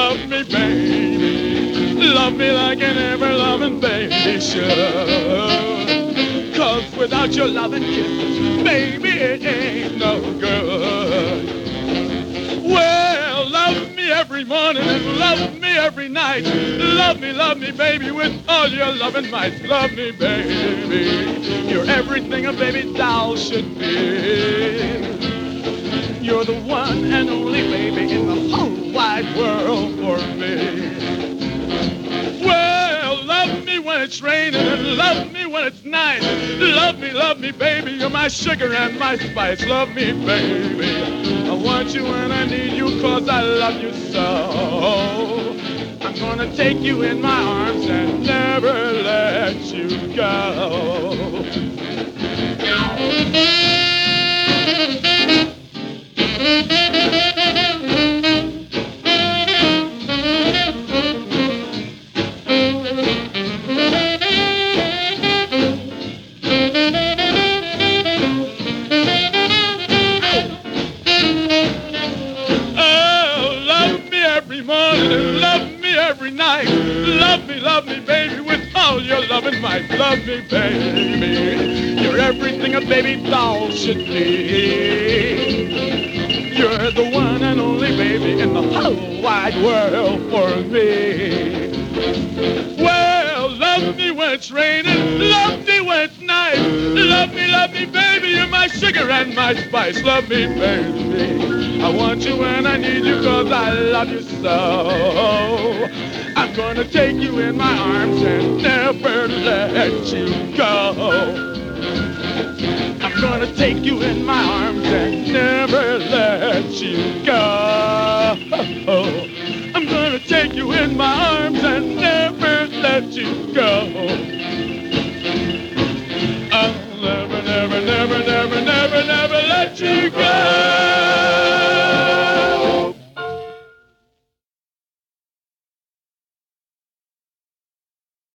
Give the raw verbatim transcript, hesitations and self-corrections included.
love me, baby. Love me like an ever-loving baby should. Cause without your loving kisses, baby, it ain't no good. Well, love me every morning and love me every night. Love me, love me, baby, with all your loving might. Love me, baby. You're everything a baby doll should be. You're the one and only baby in the whole wide world for me. Well, love me when it's raining and love me when it's nice. Love me, love me, baby, you're my sugar and my spice. Love me, baby. I want you and I need you cause I love you so. I'm gonna take you in my arms and never let you go. Love me, love me, baby, with all your loving might. Love me, baby. You're everything a baby doll should be. You're the one and only baby in the whole wide world for me. Well, love me when it's raining, love me when it's nice. Love me, love me, baby, you're my sugar and my spice. Love me, baby. I want you and I need you cause I love you so. I'm gonna take you in my arms and never let you go. I'm gonna take you in my arms and never let you go. I'm gonna take you in my arms and never let you go.